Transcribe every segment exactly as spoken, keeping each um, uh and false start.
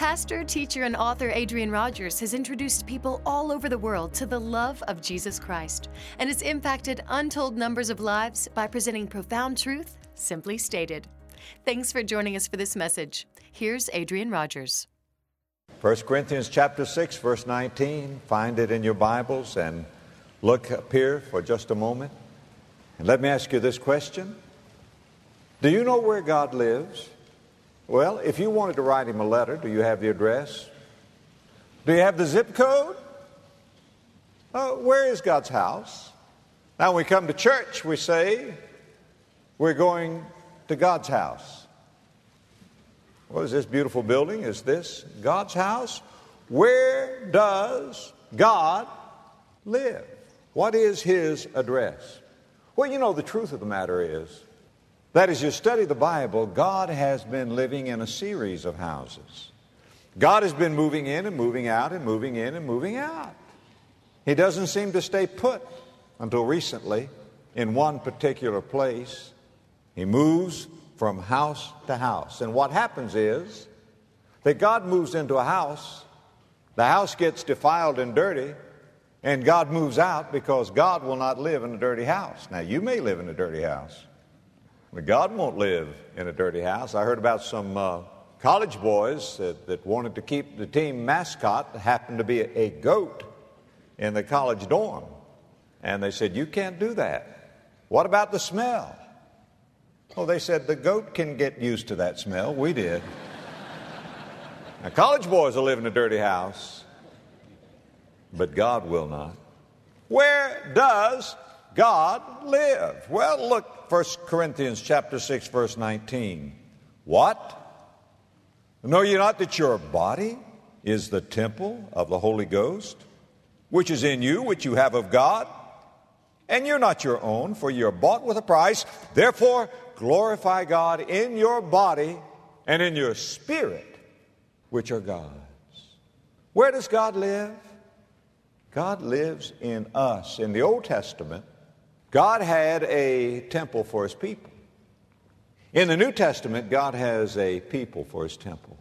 Pastor, teacher, and author Adrian Rogers has introduced people all over the world to the love of Jesus Christ and has impacted untold numbers of lives by presenting profound truth, simply stated. Thanks for joining us for this message. Here's Adrian Rogers. First Corinthians chapter six, verse nineteen. Find it in your Bibles and look up here for just a moment. And let me ask you this question. Do you know where God lives? Well, if you wanted to write him a letter, do you have the address? Do you have the zip code? Uh, where is God's house? Now, when we come to church, we say we're going to God's house. What is this beautiful building? Is this God's house? Where does God live? What is his address? Well, you know, the truth of the matter is that as you study the Bible, God has been living in a series of houses. God has been moving in and moving out and moving in and moving out. He doesn't seem to stay put until recently in one particular place. He moves from house to house. And what happens is that God moves into a house, the house gets defiled and dirty, and God moves out because God will not live in a dirty house. Now, you may live in a dirty house, but God won't live in a dirty house. I heard about some uh, college boys that, that wanted to keep the team mascot that happened to be a, a goat in the college dorm. And they said, you can't do that. What about the smell? Well, they said the goat can get used to that smell. We did. Now, college boys will live in a dirty house, but God will not. Where does God live? Well, look, First Corinthians chapter six, verse nineteen. What? Know ye not that your body is the temple of the Holy Ghost, which is in you, which you have of God? And you're not your own, for you're bought with a price. Therefore, glorify God in your body and in your spirit, which are God's. Where does God live? God lives in us. In the Old Testament, God had a temple for his people. In the New Testament, God has a people for his temple.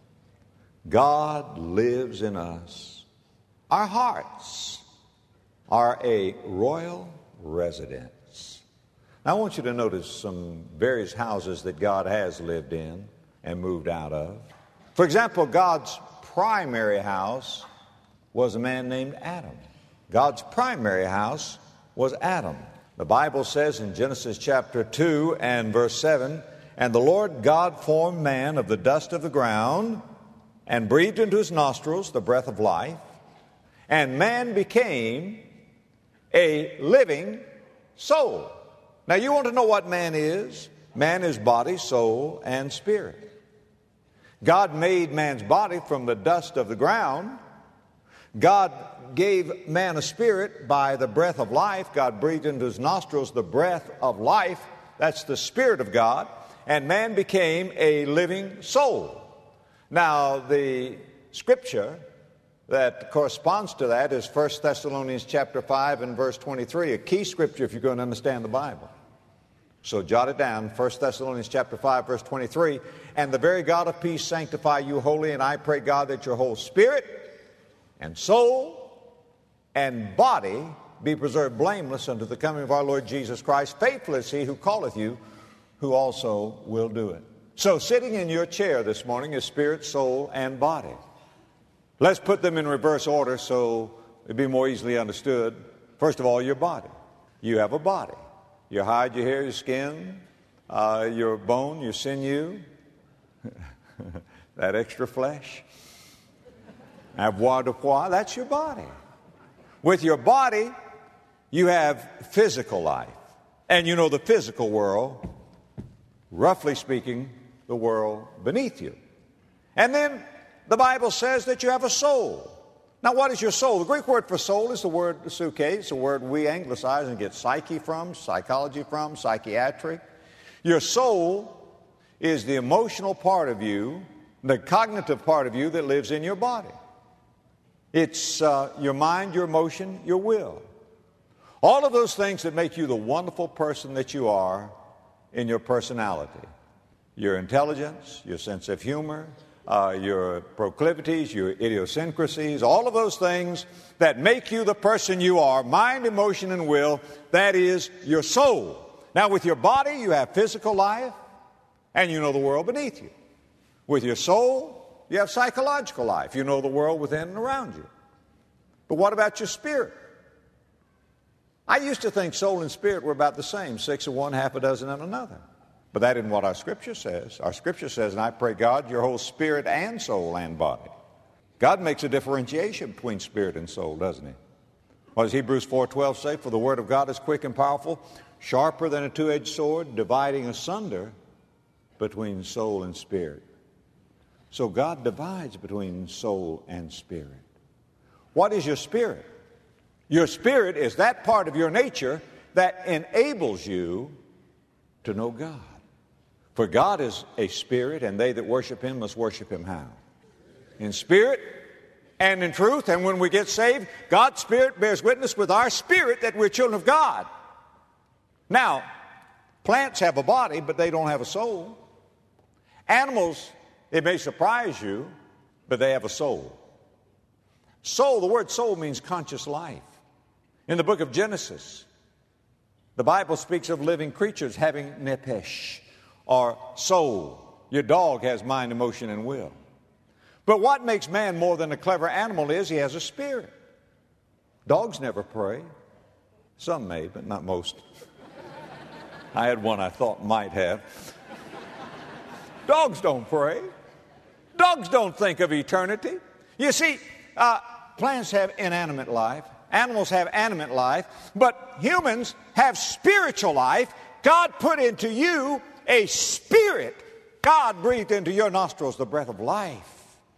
God lives in us. Our hearts are a royal residence. Now, I want you to notice some various houses that God has lived in and moved out of. For example, God's primary house was a man named Adam. God's primary house was Adam. The Bible says in Genesis chapter two and verse seven, and the Lord God formed man of the dust of the ground and breathed into his nostrils the breath of life, and man became a living soul. Now, you want to know what man is? Man is body, soul, and spirit. God made man's body from the dust of the ground. God gave man a spirit by the breath of life. God breathed into his nostrils the breath of life. That's the Spirit of God. And man became a living soul. Now, the scripture that corresponds to that is First Thessalonians chapter five and verse twenty-three, a key scripture if you're going to understand the Bible. So jot it down, First Thessalonians chapter five, verse twenty-three. And the very God of peace sanctify you wholly, and I pray, God, that your whole spirit and soul and body be preserved blameless unto the coming of our Lord Jesus Christ. Faithful is he who calleth you, who also will do it. So sitting in your chair this morning is spirit, soul, and body. Let's put them in reverse order so it'd be more easily understood. First of all, your body. You have a body. Your hide, your hair, your skin, uh, your bone, your sinew, that extra flesh. Avoirdupois, that's your body. With your body, you have physical life. And you know the physical world, roughly speaking, the world beneath you. And then the Bible says that you have a soul. Now, what is your soul? The Greek word for soul is the word psyche. It's a word we anglicize and get psyche from, psychology from, psychiatry. Your soul is the emotional part of you, the cognitive part of you that lives in your body. It's uh, your mind, your emotion, your will. All of those things that make you the wonderful person that you are in your personality. Your intelligence, your sense of humor, uh, your proclivities, your idiosyncrasies, all of those things that make you the person you are, mind, emotion, and will, that is your soul. Now, with your body, you have physical life, and you know the world beneath you. With your soul, you have psychological life. You know the world within and around you. But what about your spirit? I used to think soul and spirit were about the same, six of one, half a dozen of another. But that isn't what our Scripture says. Our Scripture says, and I pray God, your whole spirit and soul and body. God makes a differentiation between spirit and soul, doesn't he? What does Hebrews four twelve say? For the word of God is quick and powerful, sharper than a two-edged sword, dividing asunder between soul and spirit. So God divides between soul and spirit. What is your spirit? Your spirit is that part of your nature that enables you to know God. For God is a spirit, and they that worship him must worship him how? In spirit and in truth. And when we get saved, God's Spirit bears witness with our spirit that we're children of God. Now, plants have a body, but they don't have a soul. Animals, it may surprise you, but they have a soul. Soul, the word soul means conscious life. In the book of Genesis, the Bible speaks of living creatures having nephesh, or soul. Your dog has mind, emotion, and will. But what makes man more than a clever animal is he has a spirit. Dogs never pray. Some may, but not most. I had one I thought might have. Dogs don't pray. Dogs don't think of eternity. You see, uh, plants have inanimate life. Animals have animate life. But humans have spiritual life. God put into you a spirit. God breathed into your nostrils the breath of life.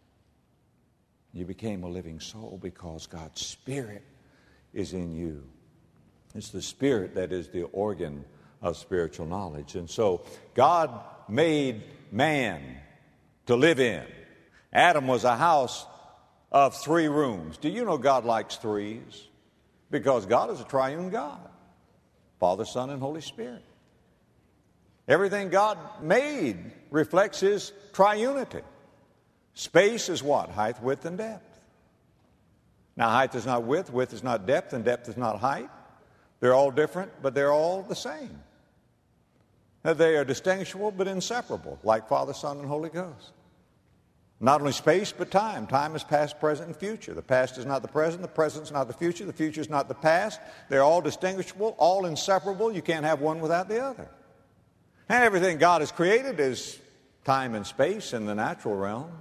You became a living soul because God's Spirit is in you. It's the Spirit that is the organ of spiritual knowledge. And so God made man to live in. Adam was a house of three rooms. Do you know God likes threes? Because God is a triune God. Father, Son, and Holy Spirit. Everything God made reflects his triunity. Space is what? Height, width, and depth. Now, height is not width, width is not depth, and depth is not height. They're all different, but they're all the same. Now, they are distinguishable but inseparable, like Father, Son, and Holy Ghost. Not only space, but time. Time is past, present, and future. The past is not the present, the present is not the future, the future is not the past. They're all distinguishable, all inseparable. You can't have one without the other. And everything God has created is time and space in the natural realm.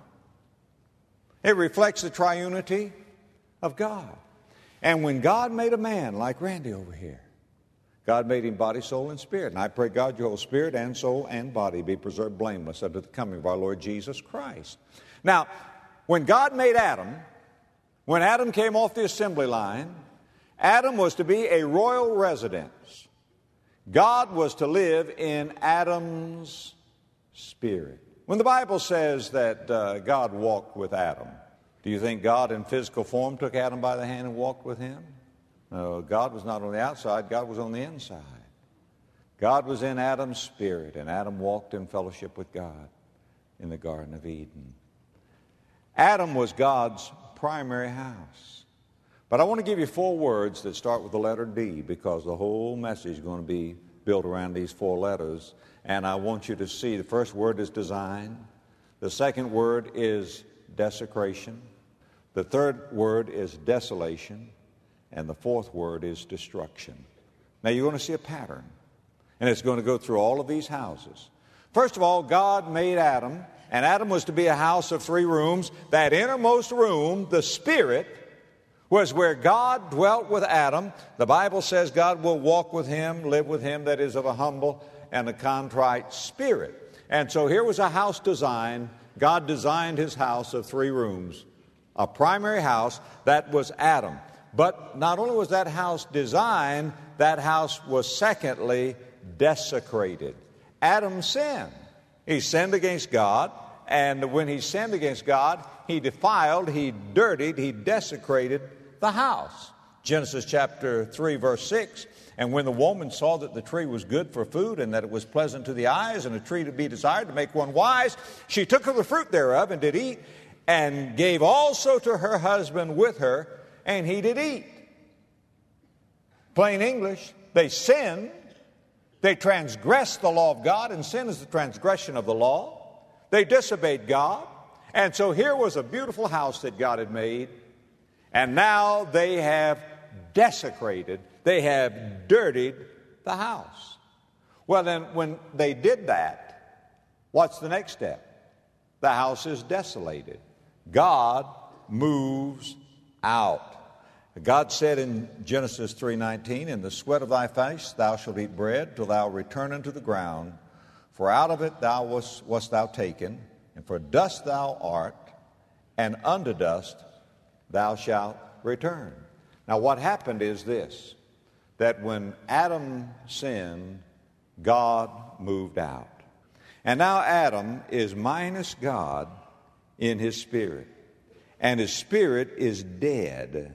It reflects the triunity of God. And when God made a man like Randy over here, God made him body, soul, and spirit. And I pray God your whole spirit and soul and body be preserved blameless unto the coming of our Lord Jesus Christ. Now, when God made Adam, when Adam came off the assembly line, Adam was to be a royal residence. God was to live in Adam's spirit. When the Bible says that uh, God walked with Adam, do you think God in physical form took Adam by the hand and walked with him? No, God was not on the outside, God was on the inside. God was in Adam's spirit, and Adam walked in fellowship with God in the Garden of Eden. Adam was God's primary house. But I want to give you four words that start with the letter D, because the whole message is going to be built around these four letters. And I want you to see the first word is design. The second word is desecration. The third word is desolation. And the fourth word is destruction. Now you're going to see a pattern. And it's going to go through all of these houses. First of all, God made Adam. And Adam was to be a house of three rooms. That innermost room, the spirit, was where God dwelt with Adam. The Bible says God will walk with him, live with him, that is of a humble and a contrite spirit. And so here was a house design. God designed his house of three rooms, a primary house that was Adam. But not only was that house designed, that house was secondly desecrated. Adam sinned. He sinned against God, and when he sinned against God, he defiled, he dirtied, he desecrated the house. Genesis chapter three, verse six, and when the woman saw that the tree was good for food and that it was pleasant to the eyes and a tree to be desired to make one wise, she took of the fruit thereof and did eat, and gave also to her husband with her, and he did eat. Plain English, they sinned. They transgressed the law of God, and sin is the transgression of the law. They disobeyed God. And so here was a beautiful house that God had made, and now they have desecrated, they have dirtied the house. Well, then, when they did that, what's the next step? The house is desolated. God moves out. God said in Genesis three nineteen, "In the sweat of thy face thou shalt eat bread till thou return unto the ground, for out of it thou wast, wast thou taken, and for dust thou art, and unto dust thou shalt return." Now what happened is this, that when Adam sinned, God moved out. And now Adam is minus God in his spirit, and his spirit is dead.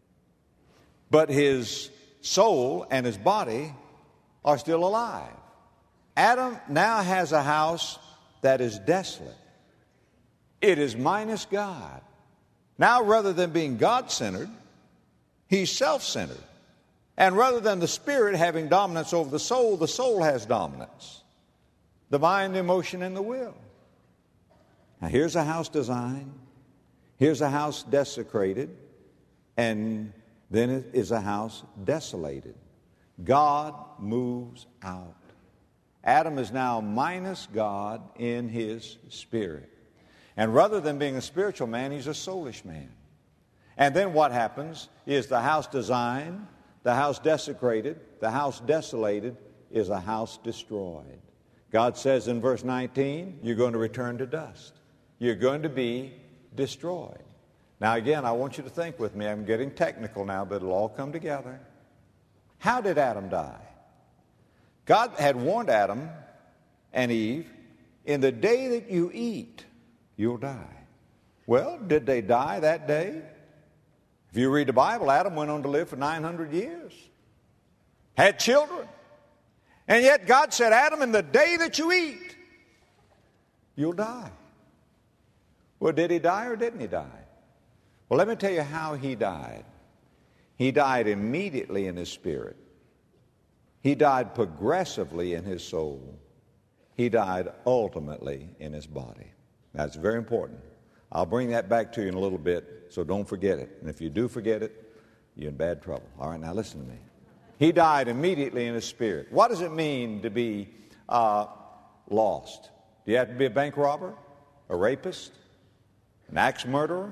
But his soul and his body are still alive. Adam now has a house that is desolate. It is minus God. Now, rather than being God-centered, he's self-centered. And rather than the spirit having dominance over the soul, the soul has dominance. The mind, the emotion, and the will. Now, here's a house designed. Here's a house desecrated. And then it is a house desolated. God moves out. Adam is now minus God in his spirit. And rather than being a spiritual man, he's a soulish man. And then what happens is the house designed, the house desecrated, the house desolated is a house destroyed. God says in verse nineteen, you're going to return to dust. You're going to be destroyed. Now again, I want you to think with me. I'm getting technical now, but it'll all come together. How did Adam die? God had warned Adam and Eve, in the day that you eat, you'll die. Well, did they die that day? If you read the Bible, Adam went on to live for nine hundred years. Had children. And yet God said, Adam, in the day that you eat, you'll die. Well, did he die or didn't he die? Well, let me tell you how he died. He died immediately in his spirit. He died progressively in his soul. He died ultimately in his body. That's very important. I'll bring that back to you in a little bit, so don't forget it. And if you do forget it, you're in bad trouble. All right, now listen to me. He died immediately in his spirit. What does it mean to be uh, lost? Do you have to be a bank robber, a rapist, an axe murderer?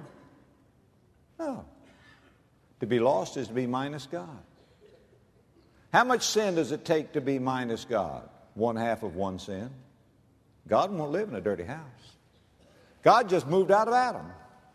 No. To be lost is to be minus God. How much sin does it take to be minus God? One half of one sin. God won't live in a dirty house. God just moved out of Adam.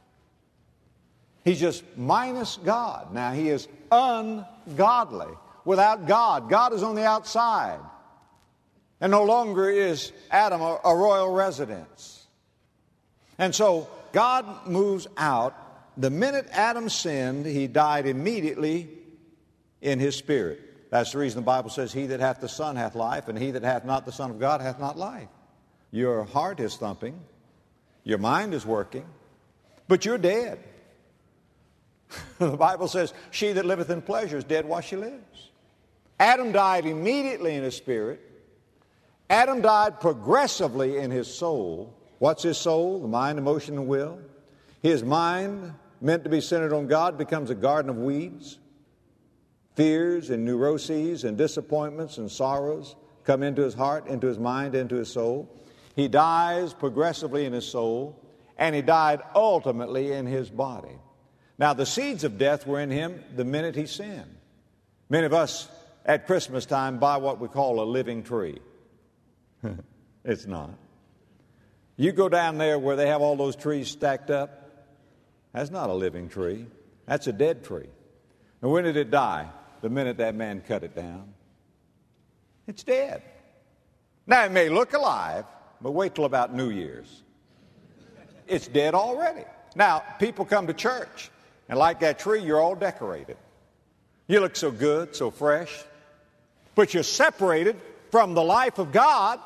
He's just minus God. Now, he is ungodly. Without God, God is on the outside. And no longer is Adam a, a royal residence. And so, God moves out. The minute Adam sinned, he died immediately in his spirit. That's the reason the Bible says, he that hath the Son hath life, and he that hath not the Son of God hath not life. Your heart is thumping. Your mind is working. But you're dead. The Bible says, she that liveth in pleasure is dead while she lives. Adam died immediately in his spirit. Adam died progressively in his soul. What's his soul? The mind, emotion, and will. His mind, meant to be centered on God, becomes a garden of weeds. Fears and neuroses and disappointments and sorrows come into his heart, into his mind, into his soul. He dies progressively in his soul, and he died ultimately in his body. Now, the seeds of death were in him the minute he sinned. Many of us at Christmas time buy what we call a living tree. It's not. You go down there where they have all those trees stacked up, that's not a living tree. That's a dead tree. And when did it die? The minute that man cut it down. It's dead. Now, it may look alive, but wait till about New Year's. It's dead already. Now, people come to church, and like that tree, you're all decorated. You look so good, so fresh, but you're separated from the life of God.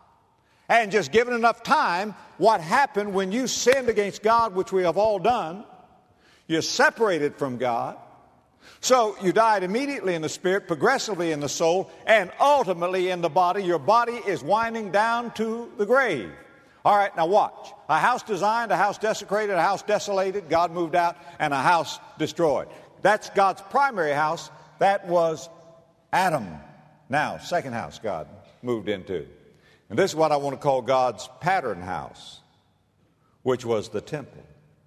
And just given enough time, what happened when you sinned against God, which we have all done, you're separated from God. So you died immediately in the spirit, progressively in the soul, and ultimately in the body. Your body is winding down to the grave. All right, now watch. A house designed, a house desecrated, a house desolated, God moved out, and a house destroyed. That's God's primary house. That was Adam. Now, second house God moved into. And this is what I want to call God's pattern house, which was the temple.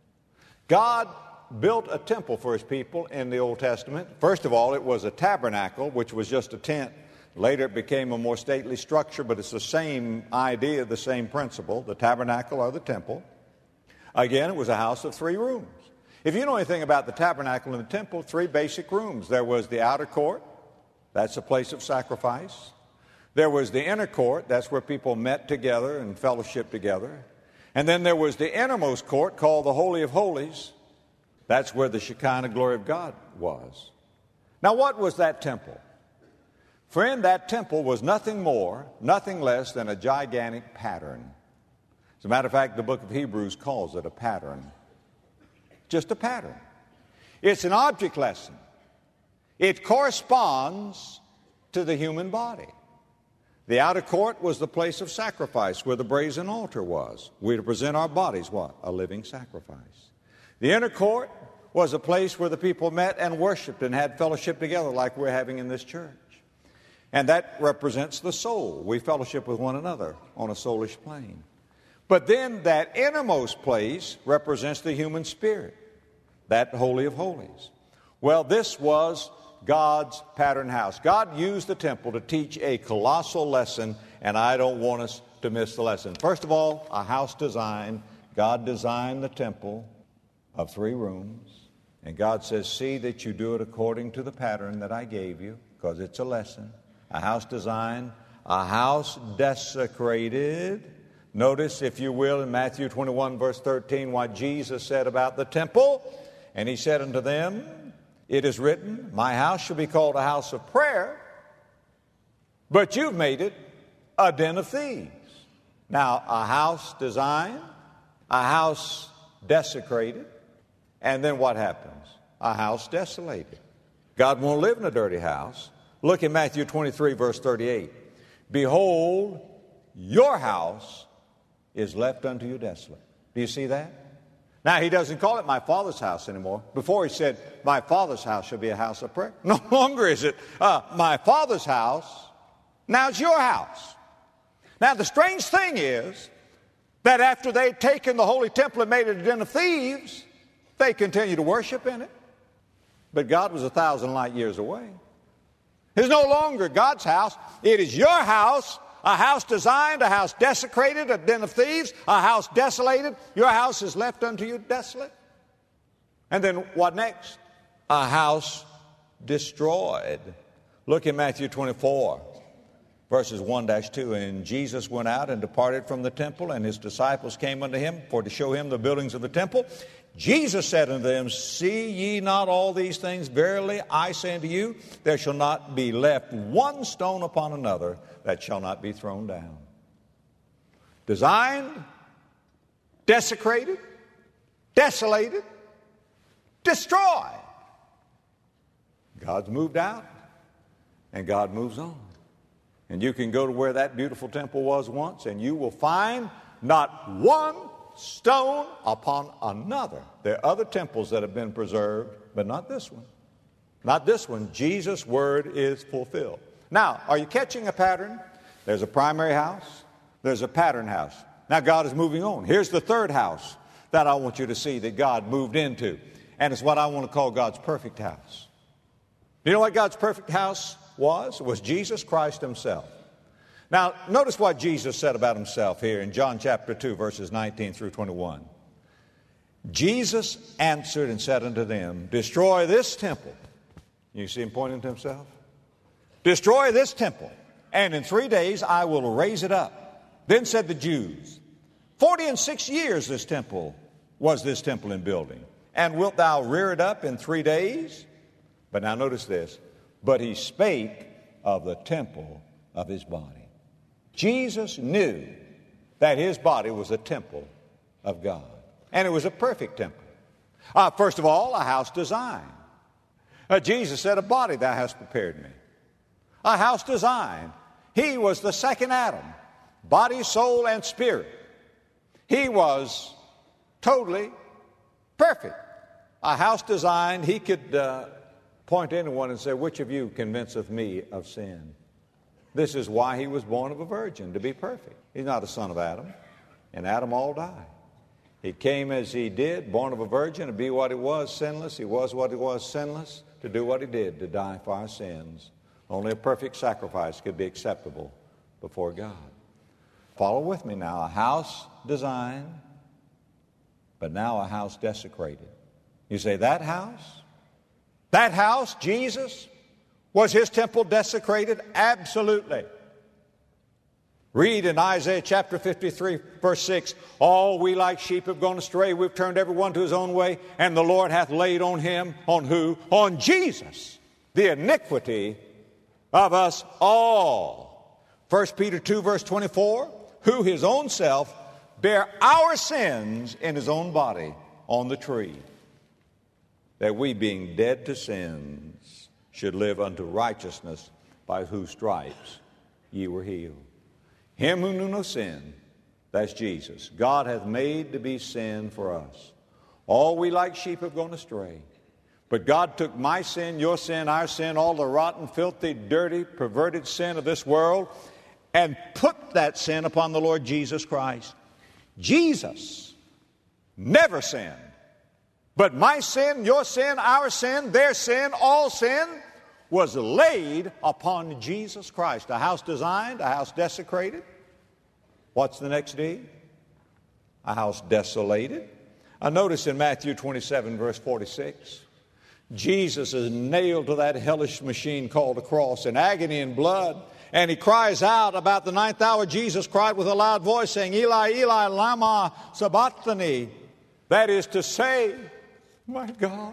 God built a temple for his people in the Old Testament. First of all, it was a tabernacle, which was just a tent. Later it became a more stately structure, but it's the same idea, the same principle, the tabernacle or the temple. Again, it was a house of three rooms. If you know anything about the tabernacle and the temple, three basic rooms. There was the outer court. That's a place of sacrifice. There was the inner court. That's where people met together and fellowshiped together. And then there was the innermost court called the Holy of Holies. That's where the Shekinah glory of God was. Now, what was that temple? Friend, that temple was nothing more, nothing less than a gigantic pattern. As a matter of fact, the book of Hebrews calls it a pattern. Just a pattern. It's an object lesson. It corresponds to the human body. The outer court was the place of sacrifice where the brazen altar was. We to present our bodies, what? A living sacrifice. The inner court was a place where the people met and worshiped and had fellowship together like we're having in this church. And that represents the soul. We fellowship with one another on a soulish plane. But then that innermost place represents the human spirit, that Holy of Holies. Well, this was God's pattern house. God used the temple to teach a colossal lesson, and I don't want us to miss the lesson. First of all, a house design. God designed the temple of three rooms, and God says, see that you do it according to the pattern that I gave you, because it's a lesson. A house designed, a house desecrated. Notice, if you will, in Matthew twenty-one, verse thirteen, what Jesus said about the temple. And he said unto them, it is written, my house shall be called a house of prayer, but you've made it a den of thieves. Now, a house designed, a house desecrated, and then what happens? A house desolated. God won't live in a dirty house. Look at Matthew twenty-three, verse thirty-eight. Behold, your house is left unto you desolate. Do you see that? Now, he doesn't call it my Father's house anymore. Before he said, my Father's house shall be a house of prayer. No longer is it uh, my Father's house. Now it's your house. Now, the strange thing is that after they'd taken the holy temple and made it a den of thieves, they continued to worship in it. But God was a thousand light years away. It's no longer God's house. It is your house. A house designed, a house desecrated, a den of thieves, a house desolated. Your house is left unto you desolate. And then what next? A house destroyed. Look at Matthew twenty-four, verses one to two. And Jesus went out and departed from the temple, and his disciples came unto him for to show him the buildings of the temple. Jesus said unto them, see ye not all these things? Verily I say unto you, there shall not be left one stone upon another that shall not be thrown down. Designed, desecrated, desolated, destroyed. God's moved out, and God moves on. And you can go to where that beautiful temple was once, and you will find not one stone upon another. There are other temples that have been preserved, but not this one. Not this one. Jesus' word is fulfilled. Now, are you catching a pattern? There's a primary house. There's a pattern house. Now, God is moving on. Here's the third house that I want you to see that God moved into. And it's what I want to call God's perfect house. Do you know what God's perfect house was? It was Jesus Christ himself. Now, notice what Jesus said about himself here in John chapter two, verses nineteen through twenty-one. Jesus answered and said unto them, destroy this temple. You see him pointing to himself? Destroy this temple, and in three days I will raise it up. Then said the Jews, Forty and six years this temple was this temple in building, and wilt thou rear it up in three days? But now notice this. But he spake of the temple of his body. Jesus knew that his body was a temple of God. And it was a perfect temple. Uh, first of all, a house designed. Uh, Jesus said, a body thou hast prepared me. A house designed. He was the second Adam, body, soul, and spirit. He was totally perfect. A house designed, he could uh, point to anyone and say, which of you convinceth me of sin? This is why he was born of a virgin, to be perfect. He's not a son of Adam, and Adam all died. He came as he did, born of a virgin, to be what he was, sinless. He was what he was, sinless, to do what he did, to die for our sins. Only a perfect sacrifice could be acceptable before God. Follow with me now. A house designed, but now a house desecrated. You say, that house? That house, Jesus? Was his temple desecrated? Absolutely. Read in Isaiah chapter fifty-three, verse six, all we like sheep have gone astray. We've turned every one to his own way, and the Lord hath laid on him, on who? On Jesus, the iniquity of us all. First Peter two, verse twenty-four, who his own self bare our sins in his own body on the tree, that we, being dead to sins, should live unto righteousness, by whose stripes ye were healed. Him who knew no sin, that's Jesus, God hath made to be sin for us. All we like sheep have gone astray. But God took my sin, your sin, our sin, all the rotten, filthy, dirty, perverted sin of this world, and put that sin upon the Lord Jesus Christ. Jesus never sinned. But my sin, your sin, our sin, their sin, all sin was laid upon Jesus Christ. A house designed, a house desecrated. What's the next D? A house desolated. I notice in Matthew twenty-seven, verse forty-six, Jesus is nailed to that hellish machine called a cross in agony and blood. And he cries out about the ninth hour. Jesus cried with a loud voice, saying, Eli, Eli, lama sabachthani. That is to say, my God,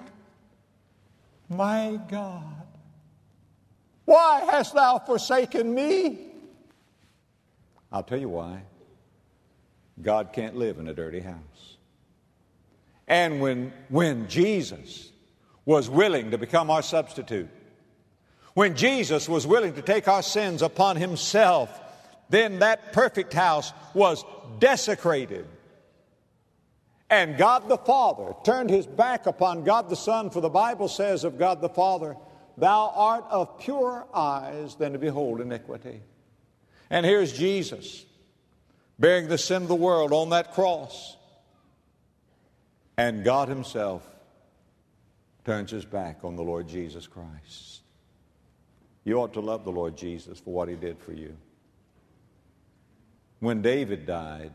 my God, why hast thou forsaken me? I'll tell you why. God can't live in a dirty house. And when, when Jesus was willing to become our substitute, when Jesus was willing to take our sins upon himself, then that perfect house was desecrated. And God the Father turned his back upon God the Son, for the Bible says of God the Father, thou art of purer eyes than to behold iniquity. And here's Jesus bearing the sin of the world on that cross. And God himself turns his back on the Lord Jesus Christ. You ought to love the Lord Jesus for what he did for you. When David died,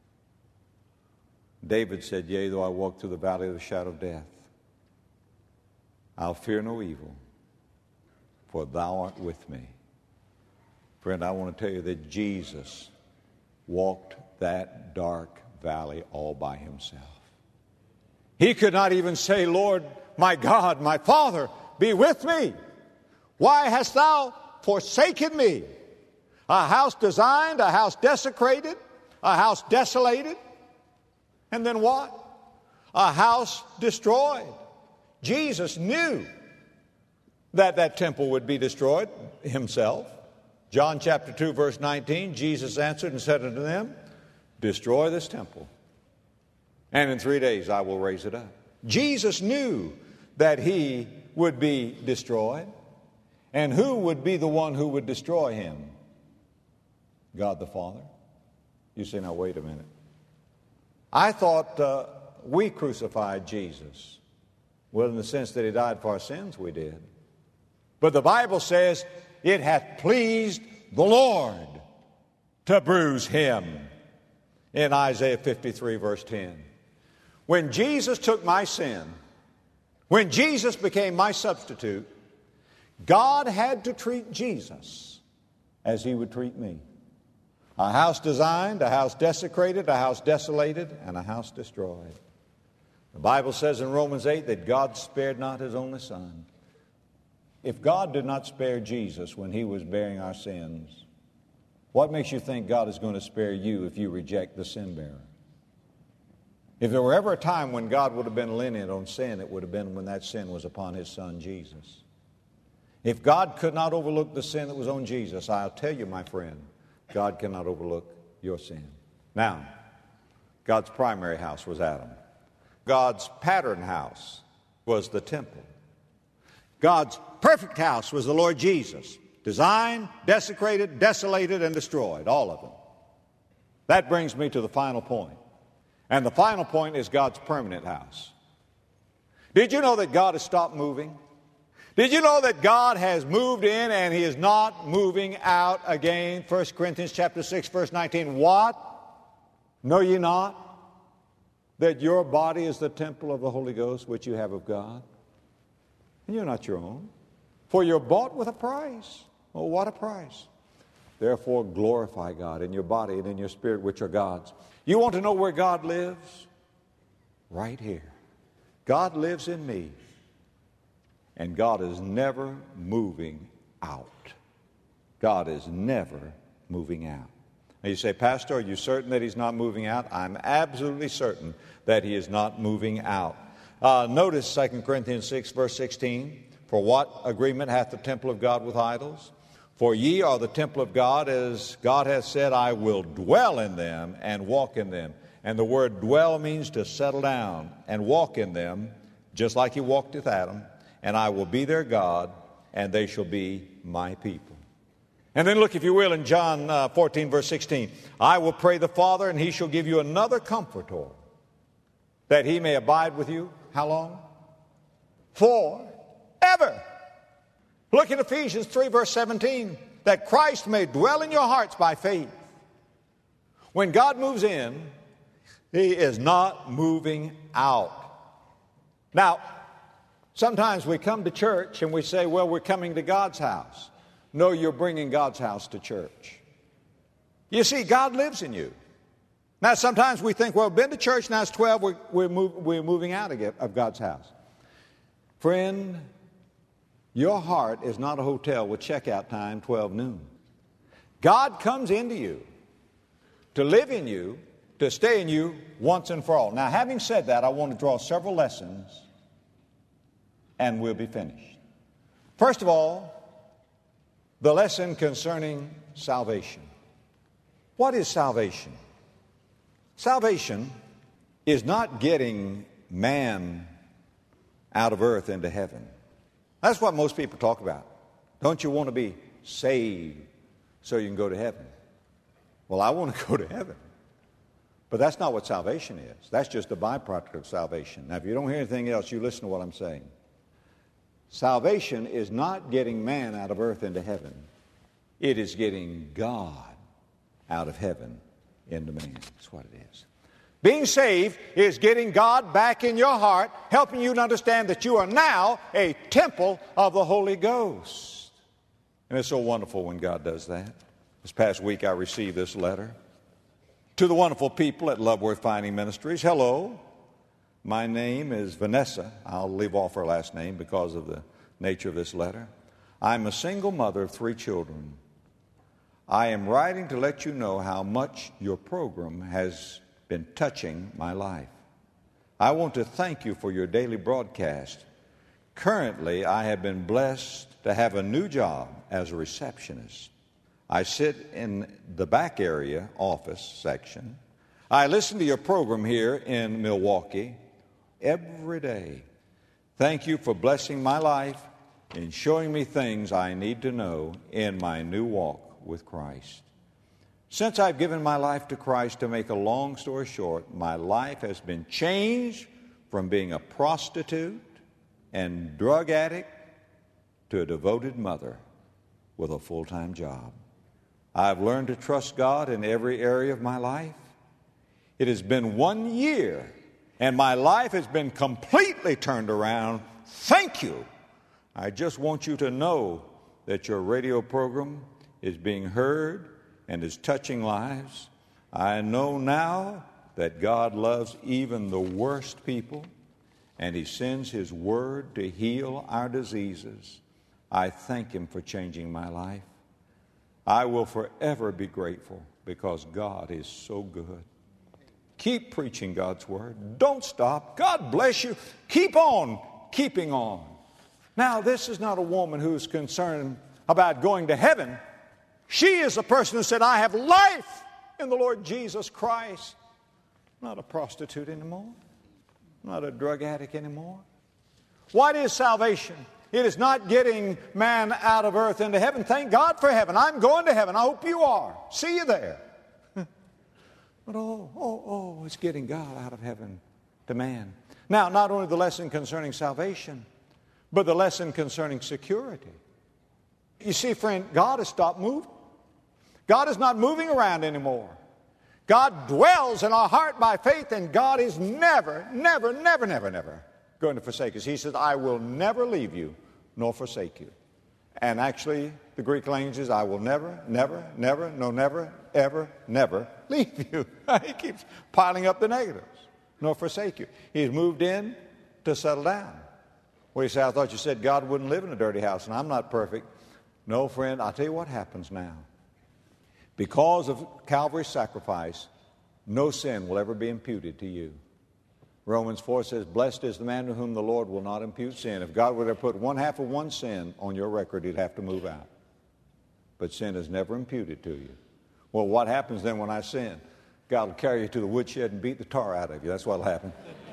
David said, yea, though I walk through the valley of the shadow of death, I'll fear no evil, for thou art with me. Friend, I want to tell you that Jesus walked that dark valley all by himself. He could not even say, Lord, my God, my Father, be with me. Why hast thou forsaken me? A house designed, a house desecrated, a house desolated, and then what? A house destroyed. Jesus knew that that temple would be destroyed himself. John chapter two, verse nineteen, Jesus answered and said unto them, destroy this temple, and in three days I will raise it up. Jesus knew that he would be destroyed. And who would be the one who would destroy him? God the Father. You say, now wait a minute. I thought uh, we crucified Jesus. Well, in the sense that he died for our sins, we did. But the Bible says, it hath pleased the Lord to bruise him. In Isaiah fifty-three, verse ten. When Jesus took my sin, when Jesus became my substitute, God had to treat Jesus as he would treat me. A house designed, a house desecrated, a house desolated, and a house destroyed. The Bible says in Romans eight that God spared not his only Son, if God did not spare Jesus when he was bearing our sins, what makes you think God is going to spare you if you reject the sin bearer? If there were ever a time when God would have been lenient on sin, it would have been when that sin was upon his son Jesus. If God could not overlook the sin that was on Jesus, I'll tell you, my friend, God cannot overlook your sin. Now, God's primary house was Adam. God's pattern house was the temple. God's perfect house was the Lord Jesus. Designed, desecrated, desolated, and destroyed, all of them. That brings me to the final point. And the final point is God's permanent house. Did you know that God has stopped moving? Did you know that God has moved in and he is not moving out again? First Corinthians chapter six, verse nineteen. What? Know ye not that your body is the temple of the Holy Ghost which you have of God? And you're not your own. For you're bought with a price. Oh, what a price. Therefore glorify God in your body and in your spirit which are God's. You want to know where God lives? Right here. God lives in me. And God is never moving out. God is never moving out. Now you say, Pastor, are you certain that he's not moving out? I'm absolutely certain that he is not moving out. Uh, notice Second Corinthians six, verse sixteen. For what agreement hath the temple of God with idols? For ye are the temple of God, as God hath said, I will dwell in them and walk in them. And the word dwell means to settle down and walk in them, just like he walked with Adam. And I will be their God, and they shall be my people. And then look, if you will, in John uh, fourteen, verse sixteen. I will pray the Father, and he shall give you another comforter, that he may abide with you. How long? Forever. Look at Ephesians three, verse seventeen. That Christ may dwell in your hearts by faith. When God moves in, he is not moving out. Now, sometimes we come to church and we say, well, we're coming to God's house. No, you're bringing God's house to church. You see, God lives in you. Now, sometimes we think, well, been to church, now it's twelve, we're, we're, move, we're moving out of God's house. Friend, your heart is not a hotel with checkout time twelve noon. God comes into you to live in you, to stay in you once and for all. Now, having said that, I want to draw several lessons, and we'll be finished. First of all, the lesson concerning salvation. What is salvation? Salvation is not getting man out of earth into heaven. That's what most people talk about. Don't you want to be saved so you can go to heaven? Well, I want to go to heaven. But that's not what salvation is. That's just a byproduct of salvation. Now, if you don't hear anything else, you listen to what I'm saying. Salvation is not getting man out of earth into heaven. It is getting God out of heaven into man. That's what it is. Being saved is getting God back in your heart, helping you to understand that you are now a temple of the Holy Ghost. And it's so wonderful when God does that. This past week I received this letter. To the wonderful people at Loveworth Finding Ministries, hello. My name is Vanessa. I'll leave off her last name because of the nature of this letter. I'm a single mother of three children. I am writing to let you know how much your program has been touching my life. I want to thank you for your daily broadcast. Currently, I have been blessed to have a new job as a receptionist. I sit in the back area office section. I listen to your program here in Milwaukee every day. Thank you for blessing my life and showing me things I need to know in my new walk with Christ. Since I've given my life to Christ, to make a long story short, my life has been changed from being a prostitute and drug addict to a devoted mother with a full-time job. I've learned to trust God in every area of my life. It has been one year, and my life has been completely turned around. Thank you. I just want you to know that your radio program is being heard and is touching lives. I know now that God loves even the worst people, and He sends His word to heal our diseases. I thank Him for changing my life. I will forever be grateful because God is so good. Keep preaching God's Word. Don't stop. God bless you. Keep on keeping on. Now, this is not a woman who's concerned about going to heaven. She is a person who said, I have life in the Lord Jesus Christ. Not a prostitute anymore. Not a drug addict anymore. What is salvation? It is not getting man out of earth into heaven. Thank God for heaven. I'm going to heaven. I hope you are. See you there. But oh, oh, oh, it's getting God out of heaven to man. Now, not only the lesson concerning salvation, but the lesson concerning security. You see, friend, God has stopped moving. God is not moving around anymore. God dwells in our heart by faith, and God is never, never, never, never, never going to forsake us. He says, I will never leave you nor forsake you. And actually, the Greek language is, I will never, never, never, no, never, ever, never leave you. He keeps piling up the negatives. Nor forsake you. He's moved in to settle down. Well, you say, I thought you said God wouldn't live in a dirty house, and I'm not perfect. No, friend, I'll tell you what happens now. Because of Calvary's sacrifice, no sin will ever be imputed to you. Romans four says, blessed is the man to whom the Lord will not impute sin. If God were to put one half of one sin on your record, He'd have to move out. But sin is never imputed to you. Well, what happens then when I sin? God will carry you to the woodshed and beat the tar out of you. That's what will happen.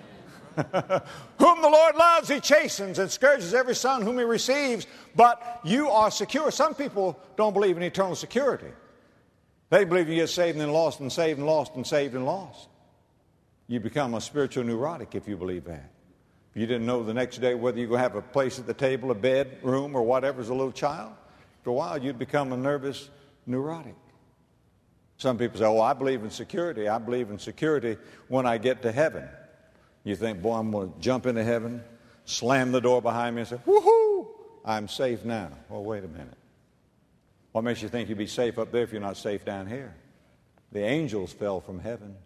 Whom the Lord loves, He chastens and scourges every son whom He receives. But you are secure. Some people don't believe in eternal security. They believe you get saved and then lost and saved and lost and saved and lost. You become a spiritual neurotic if you believe that. If you didn't know the next day whether you're going to have a place at the table, a bed, room, or whatever as a little child, after a while you'd become a nervous neurotic. Some people say, oh, I believe in security. I believe in security when I get to heaven. You think, boy, I'm going to jump into heaven, slam the door behind me and say, woohoo, I'm safe now. Well, wait a minute. What makes you think you'd be safe up there if you're not safe down here? The angels fell from heaven.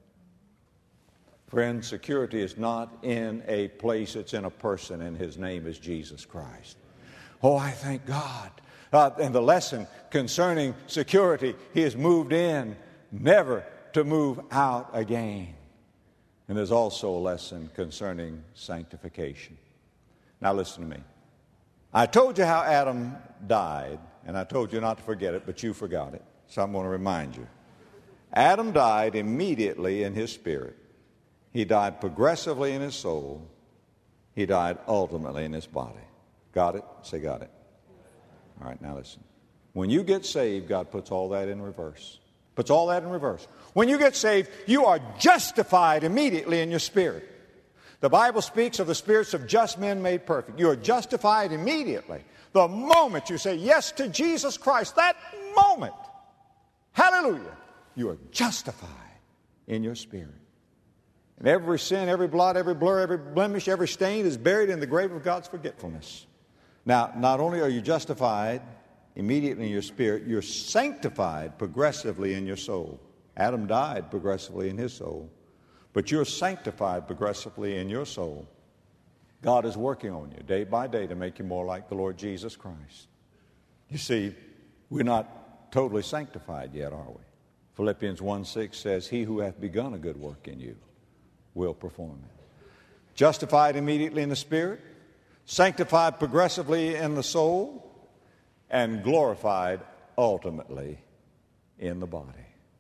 Friend, security is not in a place, it's in a person, and His name is Jesus Christ. Oh, I thank God. Uh, and the lesson concerning security, He has moved in, never to move out again. And there's also a lesson concerning sanctification. Now listen to me. I told you how Adam died, and I told you not to forget it, but you forgot it. So I'm going to remind you. Adam died immediately in his spirit. He died progressively in his soul. He died ultimately in his body. Got it? Say got it. All right, now listen. When you get saved, God puts all that in reverse. Puts all that in reverse. When you get saved, you are justified immediately in your spirit. The Bible speaks of the spirits of just men made perfect. You are justified immediately. The moment you say yes to Jesus Christ, that moment, hallelujah, you are justified in your spirit. And every sin, every blot, every blur, every blemish, every stain is buried in the grave of God's forgetfulness. Now, not only are you justified immediately in your spirit, you're sanctified progressively in your soul. Adam died progressively in his soul, but you're sanctified progressively in your soul. God is working on you day by day to make you more like the Lord Jesus Christ. You see, we're not totally sanctified yet, are we? Philippians one six says, He who hath begun a good work in you will perform it. Justified immediately in the spirit, sanctified progressively in the soul, and glorified ultimately in the body.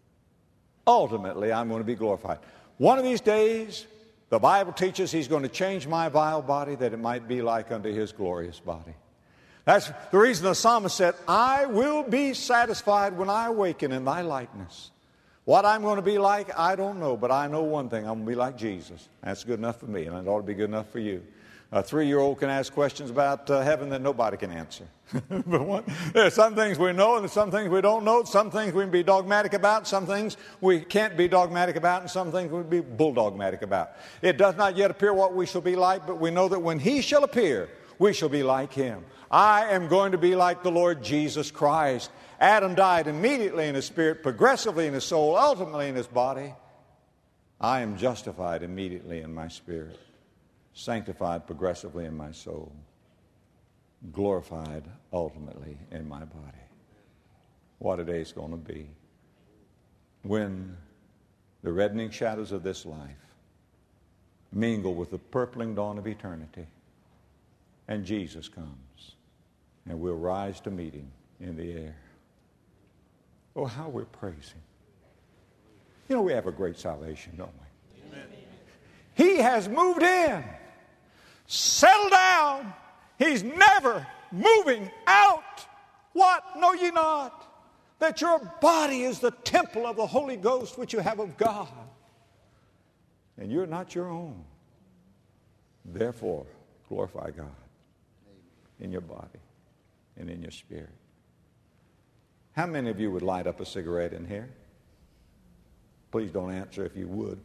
Ultimately, I'm going to be glorified. One of these days, the Bible teaches He's going to change my vile body that it might be like unto His glorious body. That's the reason the psalmist said, I will be satisfied when I awaken in Thy likeness. What I'm going to be like, I don't know, but I know one thing. I'm going to be like Jesus. That's good enough for me, and it ought to be good enough for you. A three-year-old can ask questions about uh, heaven that nobody can answer. But one, there's some things we know, and there's some things we don't know. Some things we can be dogmatic about. Some things we can't be dogmatic about, and some things we can be bulldogmatic about. It does not yet appear what we shall be like, but we know that when He shall appear, we shall be like Him. I am going to be like the Lord Jesus Christ. Adam died immediately in his spirit, progressively in his soul, ultimately in his body. I am justified immediately in my spirit, sanctified progressively in my soul. glorified ultimately in my body. What a day it's going to be when the reddening shadows of this life mingle with the purpling dawn of eternity, and Jesus comes, and we'll rise to meet him in the air. Oh, how we're praising. You know, we have a great salvation, don't we? Amen. He has moved in, settled down. He's never moving out. What? Know ye not that your body is the temple of the Holy Ghost which you have of God, and you're not your own. Therefore, glorify God in your body and in your spirit. How many of you would light up a cigarette in here? Please don't answer if you would.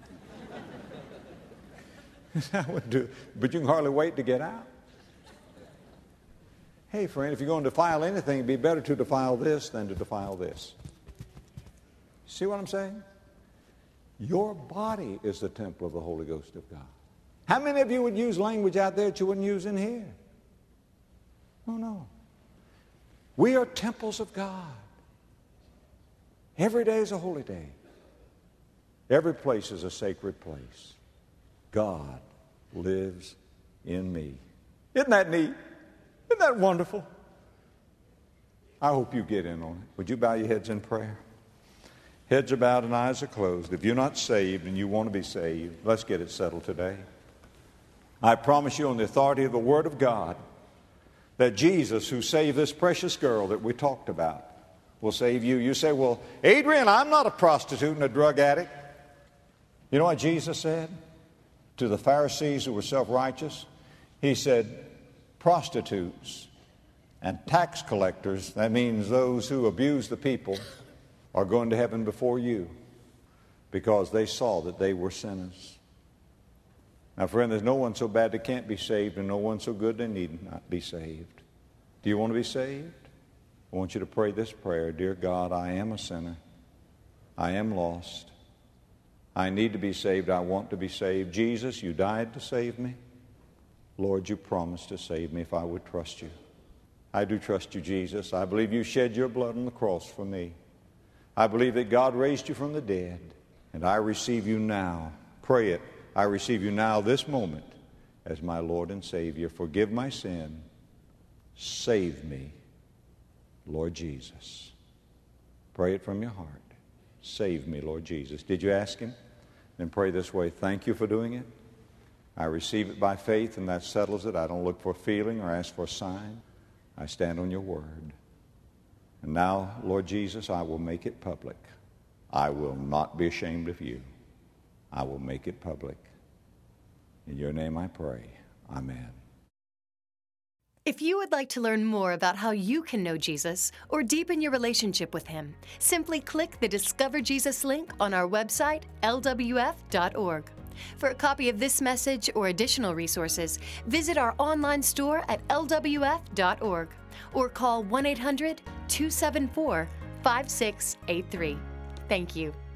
I would do, but you can hardly wait to get out. Hey, friend, if you're going to defile anything, it'd be better to defile this than to defile this. See what I'm saying? Your body is the temple of the Holy Ghost of God. How many of you would use language out there that you wouldn't use in here? Oh, no. We are temples of God. Every day is a holy day. Every place is a sacred place. God lives in me. Isn't that neat? Isn't that wonderful? I hope you get in on it. Would you bow your heads in prayer? Heads are bowed and eyes are closed. If you're not saved and you want to be saved, let's get it settled today. I promise you on the authority of the Word of God that Jesus, who saved this precious girl that we talked about, will save you. You say, well, Adrian, I'm not a prostitute and a drug addict. You know what Jesus said to the Pharisees who were self-righteous? He said, prostitutes and tax collectors, that means those who abuse the people, are going to heaven before you because they saw that they were sinners. Now, friend, there's no one so bad that can't be saved and no one so good they need not be saved. Do you want to be saved? I want you to pray this prayer. Dear God, I am a sinner. I am lost. I need to be saved. I want to be saved. Jesus, you died to save me. Lord, you promised to save me if I would trust you. I do trust you, Jesus. I believe you shed your blood on the cross for me. I believe that God raised you from the dead, and I receive you now. Pray it. I receive you now, this moment, as my Lord and Savior. Forgive my sin. Save me, Lord Jesus. Pray it from your heart. Save me, Lord Jesus. Did you ask him? Then pray this way. Thank you for doing it. I receive it by faith, and that settles it. I don't look for a feeling or ask for a sign. I stand on your word. And now, Lord Jesus, I will make it public. I will not be ashamed of you. I will make it public. In your name I pray. Amen. If you would like to learn more about how you can know Jesus or deepen your relationship with him, simply click the Discover Jesus link on our website, L W F dot org. For a copy of this message or additional resources, visit our online store at L W F dot org or call one eight hundred, two seven four, five six eight three. Thank you.